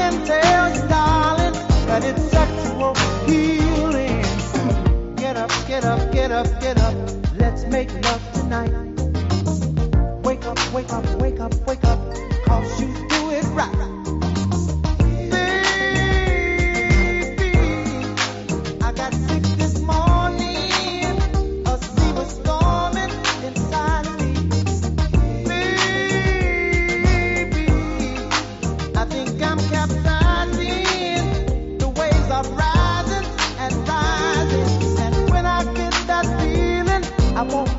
can tell you, darling, that it's sexual healing. Get up, get up, get up, get up. Let's make love tonight. Wake up, wake up, wake up, wake up. 'Cause you do it right. Baby, I got sick this morning. A sea was storming inside of me. Baby, I think I'm capsizing. The waves are rising and rising. And when I get that feeling, I won't